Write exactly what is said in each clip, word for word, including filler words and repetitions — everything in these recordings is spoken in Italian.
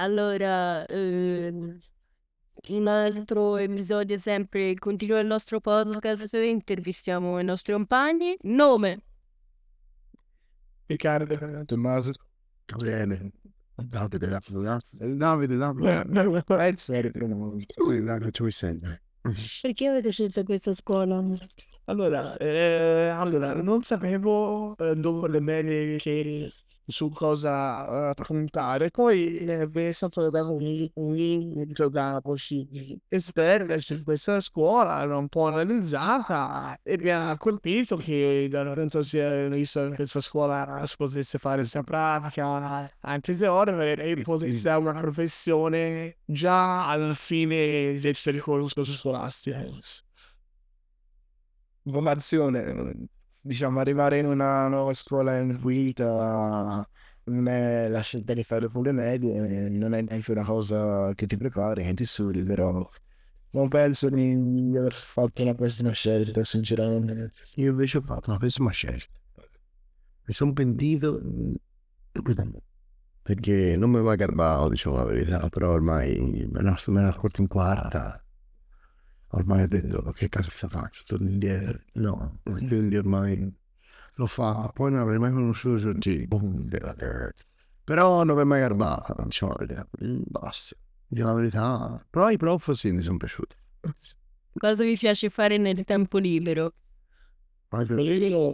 Allora, ehm, un altro episodio sempre, continua il nostro podcast, intervistiamo i nostri compagni. Nome? Riccardo, Tommaso, Gabriele, Davide, Davide, Davide, è serio, faccio mi sente. Perché avete scelto questa scuola? Allora, eh, allora, non sapevo eh, dopo le medie che su cosa eh, puntare, poi eh, mi è stato dato un, un link da voci esterne su questa scuola, l'ho un po' analizzata e mi ha colpito che da penso sia visto che questa scuola si potesse fare sia pratica, anche teorica e potesse dare una professione già alla fine del percorso scolastico. Formazione, diciamo, arrivare in una nuova scuola in vita non è la scelta di fare pure medie, non è neanche una cosa che ti prepari, che ti studi, però non penso di aver fatto una pessima scelta, sinceramente. Io invece ho fatto una pessima scelta. Mi sono pentito perché non mi va garbato, diciamo la verità, però ormai me ne sono accorto in quarta. Ormai ho detto che caspita faccio, torno indietro. No, quindi ormai lo fa. Poi non avrei mai conosciuto Giorgino. Però non mi è mai garbato, diciamo la verità. Basta, diciamo la verità. Però i prof sì, mi sono piaciuti. Cosa vi piace fare nel tempo libero? Libero,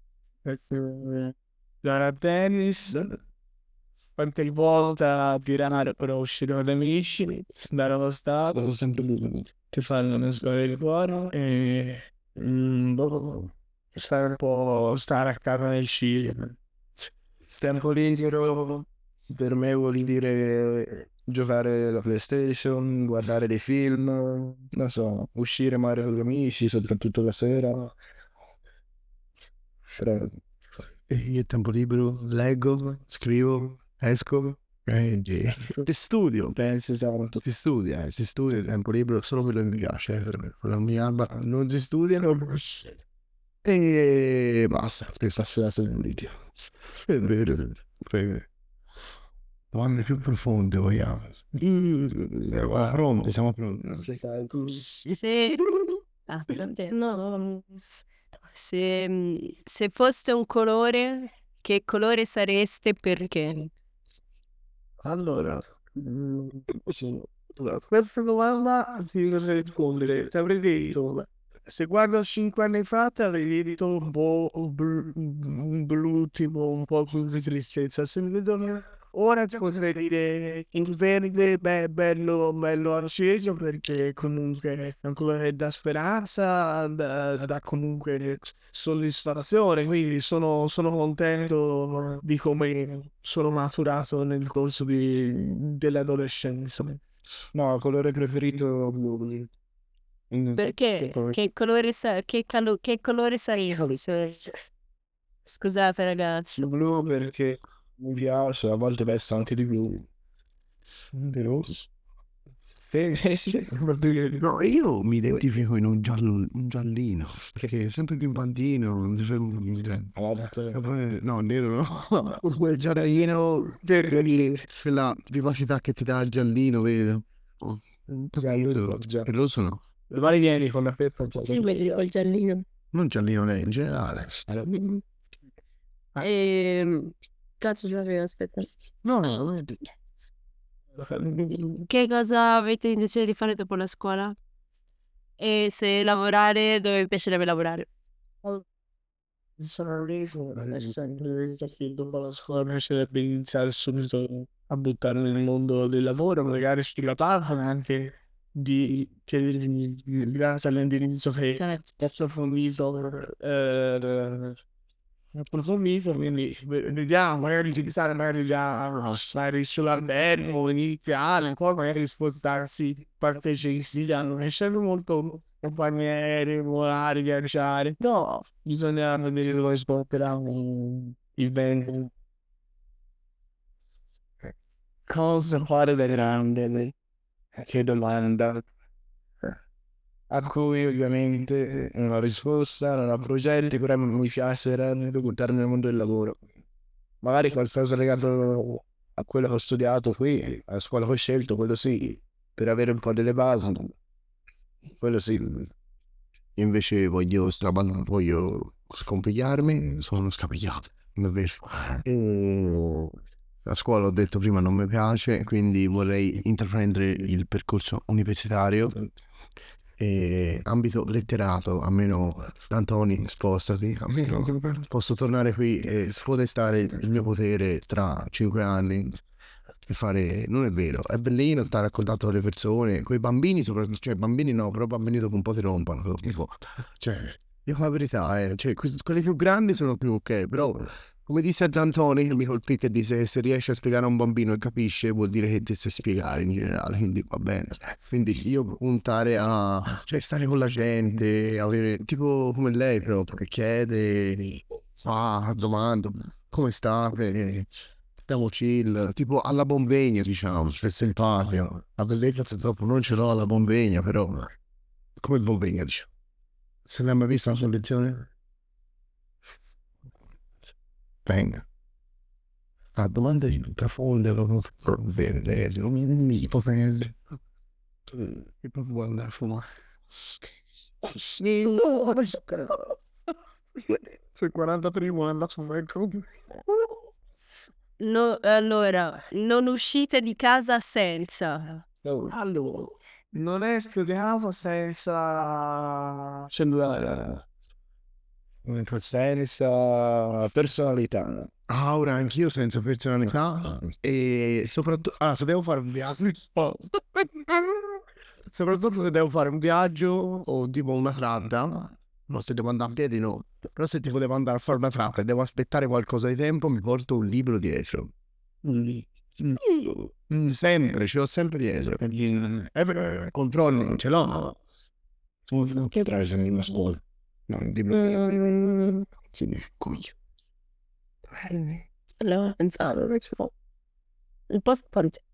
giocare a tennis, qualche volta tirare per uscire con gli amici, andare allo stadio, sono sempre lui che fanno le scuole di cuore e mm, boh, stare un po', stare a casa nel cinema. Tempo libero per me vuol dire giocare alla PlayStation, guardare dei film, non so, uscire magari con gli amici, soprattutto la sera. Però- E io tempo libero leggo, scrivo, esco. Eh, sì. Ti studio, pensi, ti studia, eh, si studia il tempo libero, solo quello che mi piace, eh, per me. Quello che mi garba, non si studia, non... E basta, questa sera sono in litio. È vero, è vero. Prego. Domande più profonde vogliamo. Mm, pronti, siamo pronti. Se... Ah, no. Se, se foste un colore, che colore sareste e perché? Allora, mm, sì, allora, questa domanda si deve rispondere. Ti avrei detto, se guardo cinque anni fa, ti avrei detto un po' un blu, un blu tipo un po' più di tristezza. Se mi vedo ora ti potrei dire il verde, beh, bello, bello acceso, perché comunque è un colore da speranza, da, da comunque soddisfazione, quindi sono, sono contento di come sono maturato nel corso di- dell'adolescenza. No, colore preferito blu. Mm, Perché? colore- Che colore, sa- che calo- che colore saresti? se- Scusate ragazzi. il blu perché mi piace, a volte vesto anche di blu. Di rosso. Eh, eh, sì, no, io mi identifico in un, giallo, un giallino, perché sempre più infantino, non si ferma cioè, e poi- no, nero no, quel giallino, quella vivacità che ti dà il giallino, vedo. Oh, il rosso no, domani vieni con la fetta Io vedo il giallino. non giallino lei, in generale. Ehm, Cazzo, ce l'avevo, aspetta. No, no, no. Che cosa avete intenzione di fare dopo la scuola? E se lavorare, dove vi piacerebbe lavorare? Sono lì, dopo la scuola mi piacerebbe iniziare subito a buttare nel mondo del lavoro, magari stilato, ma anche di che grazie all'indirizzo che ho approfondito, eh, approfondito, quindi vediamo, magari utilizzare magari già magari sull'albergo, iniziale, poi magari spostarsi parte Sicilia, non è sempre molto compagnie aeree, volare, viaggiare. No, bisogna vedere dove sbotteranno il vento. Cosa fare da grande? Che domanda. A cui ovviamente non ho risposta, non ho progetti, però mi piace veramente buttarmi nel mondo del lavoro. Magari qualcosa legato a quello che ho studiato qui, alla scuola che ho scelto, quello sì, per avere un po' delle basi, quello sì. Invece voglio straballare, voglio scompigliarmi, sono scapigliato, davvero. E la scuola, ho detto prima, non mi piace, quindi vorrei intraprendere il percorso universitario. E ambito letterato, almeno Antoni, spostati, almeno posso tornare qui e spodestare il mio potere tra cinque anni e fare, non è vero, è bellino stare a contatto con le persone, con i bambini soprattutto, cioè bambini no, però bambini dopo un po' ti rompono, tipo, cioè, io la verità è, cioè, que- quelli più grandi sono più ok, però come disse a Giantoni, che mi colpì, che disse se riesci a spiegare a un bambino e capisce vuol dire che ti sai spiegare in generale, quindi va bene. Quindi io puntare a, cioè, stare con la gente, avere, tipo come lei proprio, che chiede, fa, domanda, come state? Stiamo chill, tipo alla Bombegna, diciamo, è simpatico. A Bellezza purtroppo non ce l'ho alla Bombegna, però come Bombegna, diciamo. Se l'hai mai visto una soluzione? Venga. A domande di profonde, proprio verde, non mi potete. Che proprio vuoi andare a fumare? Sei quarantatré vuoi andare a fumare? No, allora, non uscite di casa senza. Allora, non esco di casa senza cellulare, senza personalità. Ah, ora anch'io senza personalità e soprattutto, ah, se devo fare un viaggio, soprattutto se devo fare un viaggio o tipo una tratta, no, se devo andare a piedi no, però se tipo devo andare a fare una tratta e devo aspettare qualcosa di tempo mi porto un libro dietro. Mm. Mm, sempre, ce l'ho sempre dietro. Eh, beh, controlli, non ce l'ho. Che trae se mi scuola? No, il libro. Sì, cuglio. Allora, pensavo. Il post